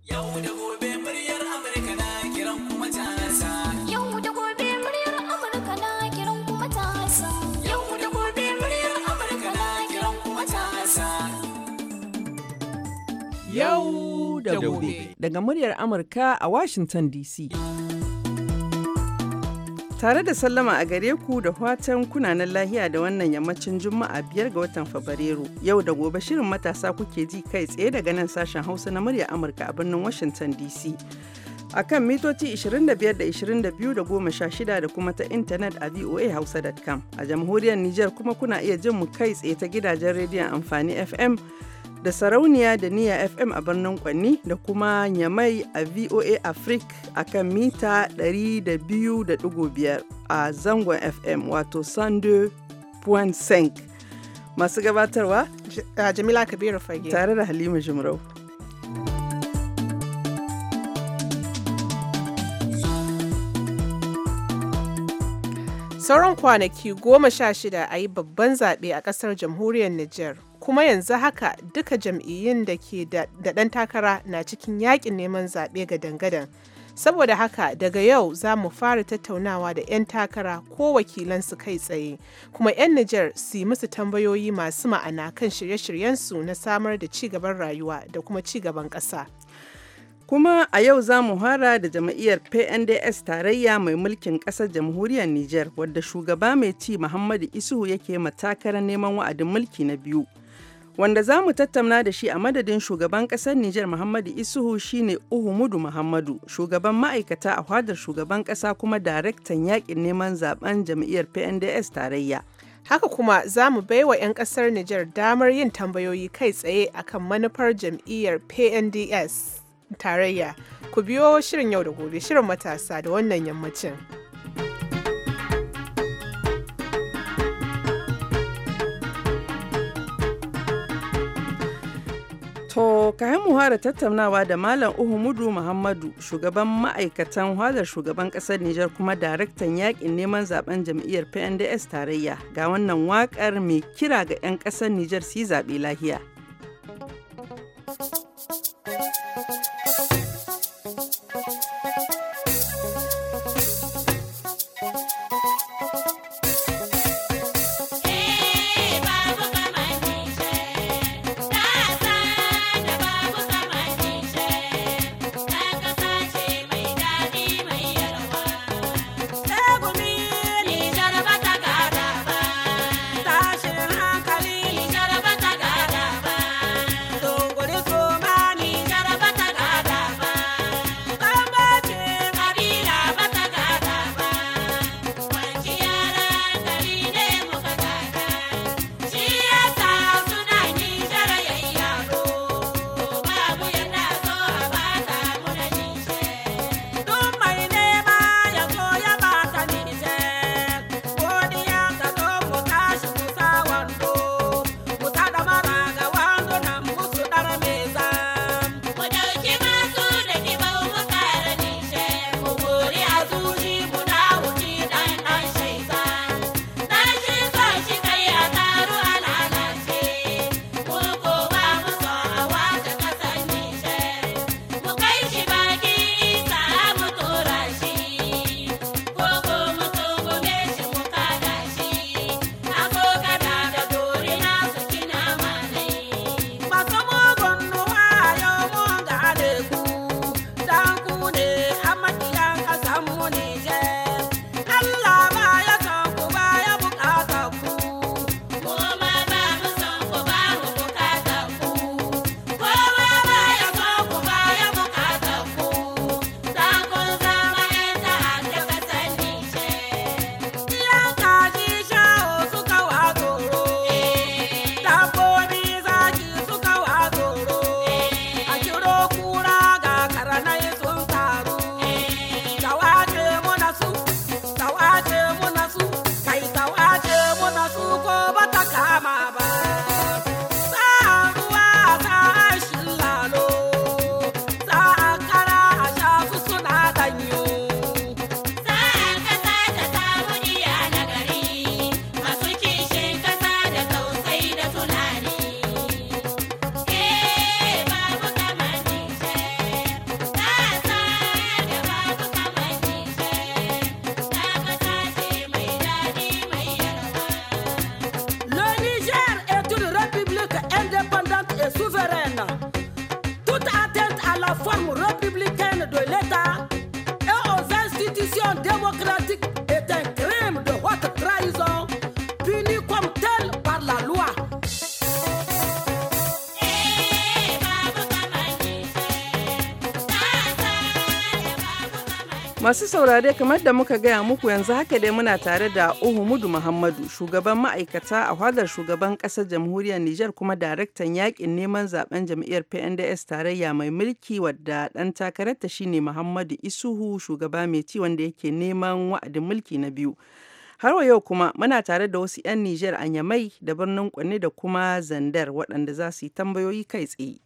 Yau da gobe muryar Amurka na kiran kuma matasa. Yau da gobe muryar Amurka na kiran kuma matasa. Yau da gobe muryar Amurka na kiran kuma matasa. Yau da gobe. Daga muryar Amurka a Washington DC. Tare da sallama a gare ku da fatan kunanan lahiya da wannan yammacin Juma'a 5 ga watan Fabrairu. Yau da gobe shirin matasa kuke ji kai tsaye daga nan sashen Hausa na muryar Amurka a birnin Washington DC. A kan mitoci 25 da 22 da 16 da kuma ta intanet a voahausa.com. A jamhuriyar Nijar kuma kuna iya jin mu kai tsaye ta gidajen rediyon amfani FM da sarauniya da niya FM a birnin Kwanni da kuma Nyamai a VOA Africa a kan mita 200.5 a zangon FM wato Sando Point Senk. Masu gabatarwa Jamila Kabiru Fage tare da Halima Jumrau. Sauran kwanaki 16 a yi babban zaɓe a ƙasar jamhuriyar Nijar. Kuma yanzu haka duka jam'iyyun da ke da ɗan takara na cikin yaƙin neman zaɓe ga dangadan. Saboda haka daga yau za mu fara tattaunawa da 'yan takara ko wakilansu kai tsaye, kuma 'yan Nijar su yi musu tambayoyi masu ma'ana kan shirye-shiryensu na samar da ci gaban rayuwa da kuma ci gaban ƙasa. Kuma a yau za mu fara da jam'iyyar PNDS tarayya mai mulkin ƙasar jamhuriyar Nijar wadda shugaba mai ci Muhammadu Isuhu yake matakarar neman wa'adin mulki na biyu. Wanda za mu tattauna da shi a madadin shugaban ƙasar Nijar Muhammadu Isuhu shine Uhumudu Muhammadu, shugaban ma'aikata a fadar shugaban ƙasa kuma daraktan yaƙin neman zaben jam'iyyar PNDS tarayya. Haka kuma za mu baiwa 'yan ƙasar Nijar damar yin tambayoyi kai tsaye akan manufar jam'iyyar PNDS tarayya. Ku biyo shirin yau da gobe, shirin matasa da wannan yammacin. To, kayan mu fara tattaunawa da Malam Uhumudu Muhammadu, shugaban ma'aikatan hadar shugaban ƙasar Nijar kuma daraktan yaƙin neman zaben jam'iyyar PNDS tarayya. Ga wannan waƙar mai kira ga 'yan ƙasar Nijar su yi zaɓe lahiya. à la forme républicaine de l'État et aux institutions démocratiques est un crime de haute trahison puni comme tel par la loi. Masu saurare kamar da muka gaya muku yanzu haka dai muna tare da Uhumudu Muhammadu, shugaban ma'aikata a fadar shugaban ƙasar jamhuriyar Nijar kuma daraktan yakin neman zaben jam'iyyar PNDS tarayya mai mulki wadda ɗan takararta shine Muhammadu Isuhu shugaba mai ci wanda yake neman wa'adin mulki na biyu. Har wa yau kuma muna tare da wasu 'yan Nijar a Yamai da birnin Kwanne da kuma Zandar waɗanda za su yi tambayoyi kai tsaye.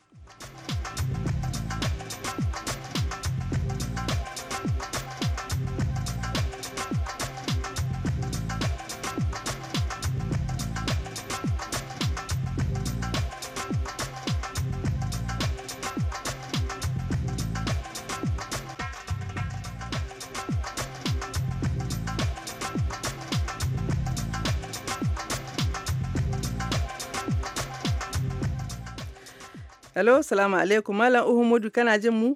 Hello, salamu alaikum. Malam Uhumudu kana jin mu?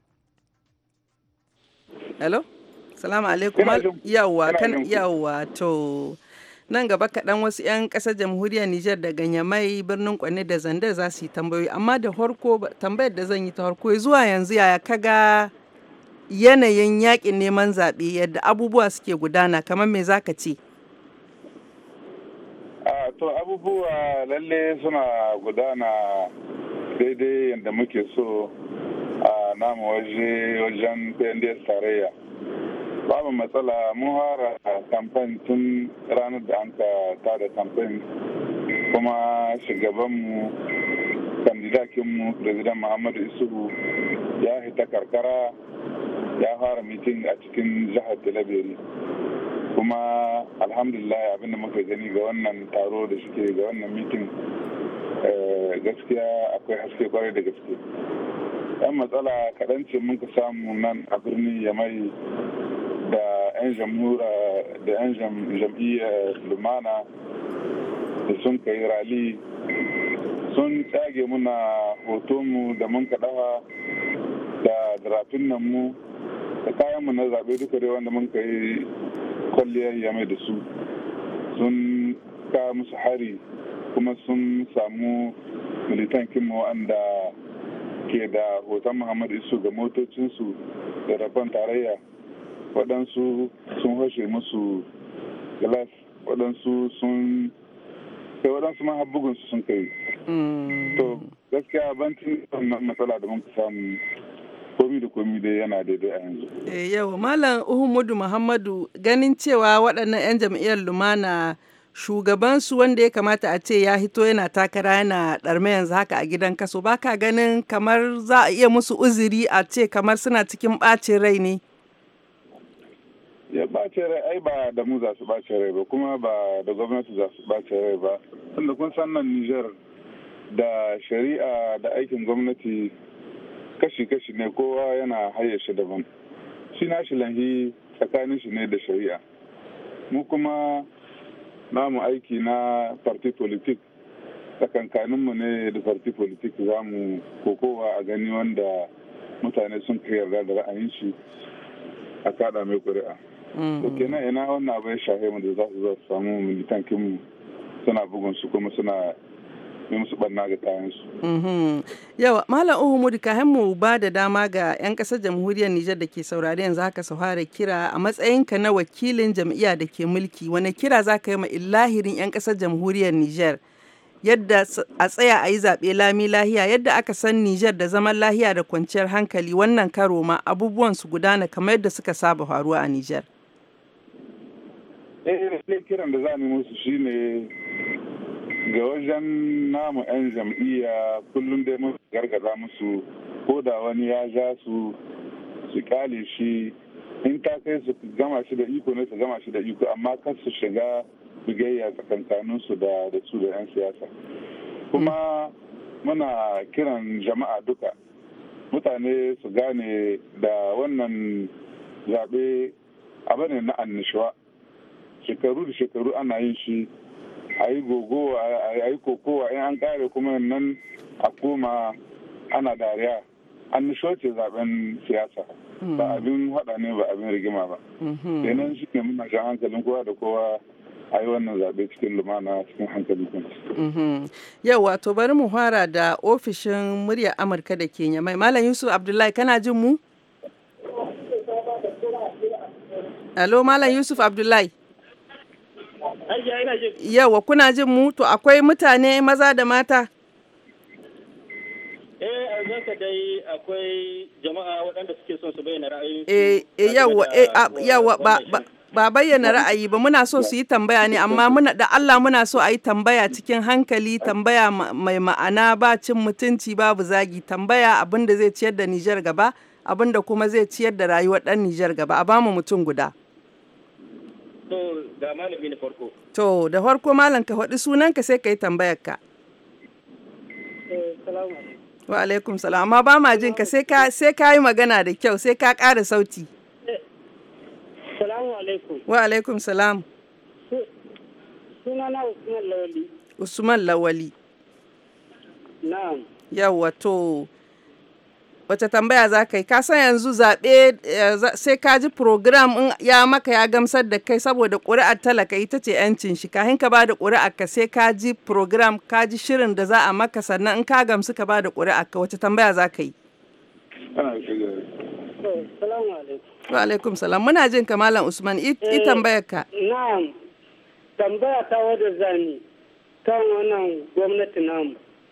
Hello? Salamu alaikum. Yawwa to nan gaba kaɗan wasu 'yan ƙasar jamhuriyar Nijar daga Nyamai birnin Kwanne da Zandar za su yi tambayoyi. Amma da farko tambayar da zan yi ta farko zuwa yanzu yaya kaga yanayin yakin neman zaɓe yadda abubuwa suke gudana kamar me zaka ce? To abubuwa lalle suna gudana daidai yadda muke so a namu wajen PNDS tarayya. Babu matsala mun fara kamfen tun ranar da an ka tada kamfen kuma shugabanmu kandidakinmu President Muhammadu Isuhu ya hita karkara ya fara mitin a cikin jihar Talabiri. Kuma alhamdulillah abinda muka gani ga wannan taro da suke ga wannan mitin gaskiya akwai haske kwarai da gaske. Yan matsala kaɗan ce muka samu nan a birnin Yamai da 'yan jam'iyyar lumana da sun kai rali sun tsage muna hotonmu da mun kaɗawa da rafin nan mu da kayanmu na zaɓe duka dai wanda mun kai kwalliyar Yamai da su sun kawo musu hari kuma sun samu militankinmu wanda ke da hoton Muhammadu Isu ga motocinsu da rabon tarayya. Waɗansu sun hoshe musu glass, waɗansu sun kai waɗansu ma bugunsu sun kai. To gaskiya bantin wannan matsala da muka samu komi da komi dai yana daidai a yanzu. Yau Malam Uhumudu Muhammadu ganin cewa waɗannan 'yan jam'iyyar Lumana shugabansu wanda ya kamata a ce ya hito yana takara yana ɗarme yanzu haka a gidan kaso baka ganin kamar za a iya musu uzuri a ce kamar suna cikin ɓacin rai ne? Ya ɓacin rai ai ba da mu za su ɓacin rai ba kuma ba da gwamnati za su ɓacin rai ba. Tunda kun san nan Nijar da shari'a da aikin gwamnati kashi-kashi ne kowa yana hayyace daban. Shi na shi lanhi tsakanin shi ne da shari'a. Mu kuma namu aiki na parti politik tsakankaninmu ne da parti politik za mu kokowa a gani wanda mutane sun kai yarda da ra'ayin shi a kada mai ƙuri'a. To kenan ina wannan abu ya shahe mu da za su samu militankinmu suna bugun su kuma suna yi musu barna ga kayansu. Yawa Malam Uhumudu ka mu ba da dama ga 'yan ƙasar jamhuriyar Nijar da ke saurari yanzu haka su fara kira a matsayinka na wakilin jam'iyya da ke mulki wani kira za ka yi ma illahirin 'yan ƙasar jamhuriyar Nijar yadda a tsaya a yi zaɓe lami lahiya yadda aka san Nijar da zaman lahiya da kwanciyar hankali wannan karo ma abubuwan su gudana kamar yadda suka saba faruwa a Nijar. Kiran da za mu musu shine ga wajen namu 'yan jam'iyya kullum dai mun gargaza musu ko da wani ya ja su kyale shi in ta kai su gama shi da iko ne su gama shi da iko amma kar su shiga bigayya tsakankanin su da su da 'yan siyasa kuma muna kiran jama'a duka mutane su gane da wannan zaɓe abu ne na annishuwa shekaru da shekaru ana yin shi a yi gogowa a yi kokowa in an kare kuma nan a koma ana dariya annisho ce zaben siyasa ba abin haɗa ne ba abin rigima ba. Kenan shi ne muna shan hankalin kowa da kowa a yi wannan zaɓe cikin lumana cikin hankali kuma. Yau wato bari mu fara da ofishin muryar Amurka da ke Nyamai. Malam Yusuf Abdullahi kana jin mu? Alo Malam Yusuf Abdullahi. Yawa kuna jin mu? To akwai mutane maza da mata? A zaka dai akwai jama'a waɗanda suke son su bayyana ra'ayoyinsu. Yawa ba bayyana ra'ayi ba, muna so su yi tambaya ne, amma da Allah muna so a yi tambaya cikin hankali, tambaya mai ma'ana, ba cin mutunci babu zagi, tambaya abin da zai ciyar da Nijar gaba, abin da kuma zai ciyar da rayuwar ɗan Nijar gaba. A bamu mutum guda. To ga malami na farko. To da farko malam ka faɗi sunanka sai ka yi tambayar ka. Wa alaikum salam, amma ba ma jin ka sai ka yi magana da kyau, sai ka ƙara sauti. Salamu alaikum. Wa alaikum salam. Sunana Usman Lawali. Usman Lawali. Na'am. Yawwa to wace tambaya za ka yi? Ka san yanzu zaɓe sai ka ji program in ya maka ya gamsar da kai, saboda ƙuri'ar talaka ita ce 'yancin shi. Kahin ka ba da ƙuri'ar ka sai ka ji program, ka ji shirin da za a maka, sannan in ka gamsu ka ba da ƙuri'ar ka. Wace tambaya za ka yi? Salamu alaikum. Wa alaikum salam. Muna jin ka Malam Usman, i tambayar ka. Na'am. Tambaya ta wadda zani kan wannan gwamnati namu.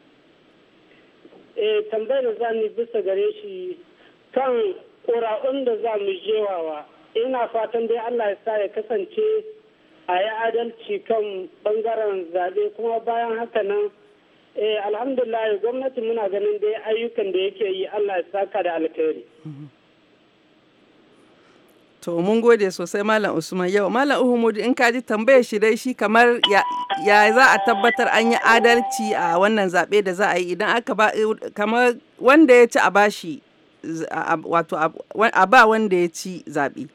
Tambayar da zani bisa gare shi kan ƙura'un da za mu jewawa. Ina fatan dai Allah ya sa ya kasance a yi adalci kan bangaren zaɓe, kuma bayan haka nan alhamdulillah gwamnati muna ganin dai ayyukan da yake yi, Allah ya saka da alkhairi. To mun gode sosai Malam Usman. Yau Malam Uhumudu, in ka ji tambayar shi dai shi kamar ya za a tabbatar an yi adalci a wannan zaɓe da za a yi idan aka ba, kamar wanda ya ci a bashi, wato a ba wanda ya ci zaɓe.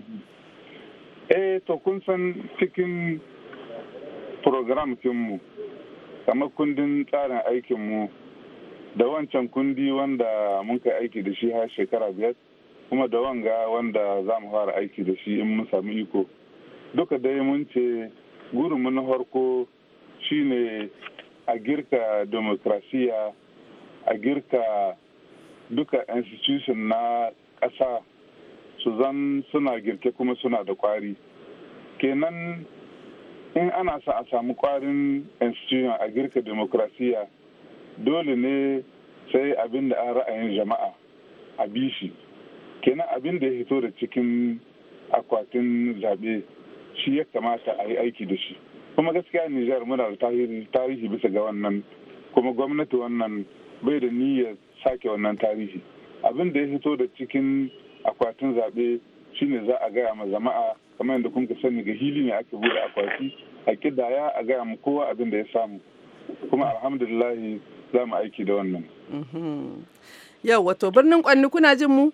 To kun san cikin program mu kamar kundin tsarin aikinmu da wancan kundi wanda mun kai aiki da shi har shekara 5, kuma da wanga wanda za mu fara aiki da shi in mun samu iko, duka dai mun ce gurinmu na farko shine a girka demokrasiya, a girka duka institution na ƙasa su zan suna girke kuma suna da kwari. Kenan in ana sa a samu kwarin institution a girka demokrasiya, dole ne sai abin da an ra'ayin jama'a a bi shi. Kenan abin da ya fito da cikin akwatin zaɓe shi ya kamata a yi aiki da shi. Kuma gaskiya Nijar muna da tarihi bisa ga wannan, kuma gwamnati wannan bai da niyyar sake wannan tarihi. Abin da ya fito da cikin akwatin zaɓe shine za a gaya ma jama'a, kamar yadda kun sani ga hili ne ake bude akwati, a kidaya a gaya mu kowa abin da ya samu. Kuma alhamdulillahi za mu aiki da wannan. Yau wato birnin Kwanni kuna jin mu?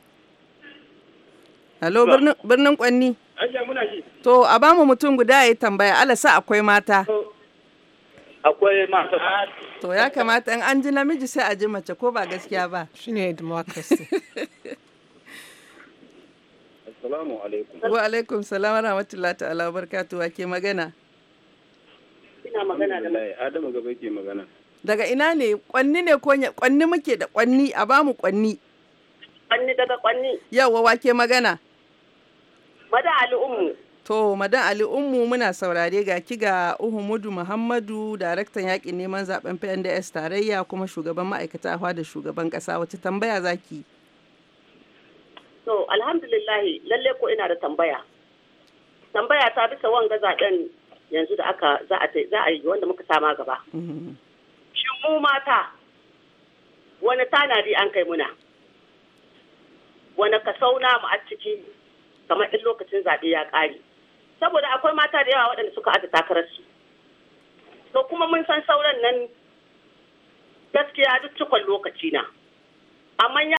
Halo birnin Kwanni. To a ba mu mutum guda ya yi tambaya, alasa akwai mata. Akwai mata. To ya kamata in an ji namiji sai a ji mace, ko ba gaskiya ba? Shine democracy. Assalamu alaikum. Wa alaikum salam wa rahmatullahi ta'ala wa barakatuhu. Ke magana? Ina magana da Adamu Gaba ke magana. Daga ina ne? Kwanni ne ko Kwanni muke da Kwanni, a ba mu Kwanni. Kwanni daga Kwanni. Yawwa, wa ke magana? Madan Ali Ummu. To, Madan Ali Ummu muna saurare ga ki ga Uhumudu Muhammadu, daraktan yakin neman zaben PNDS tarayya kuma shugaban ma'aikata da shugaban kasa. Wace tambaya zaki? To, alhamdulillah lalle ko ina da tambaya. Tambaya ta bisa wanga zaben yanzu da za a yi wanda muka sama gaba. Shin mu mata wani tanadi an kai muna? Wani kasau namu a ciki kamar in lokacin zaɓe ya ƙare? Saboda akwai mata da yawa waɗanda suka aza takararsu. To kuma mun san sauran nan gaskiya duk cikon lokaci na. Amma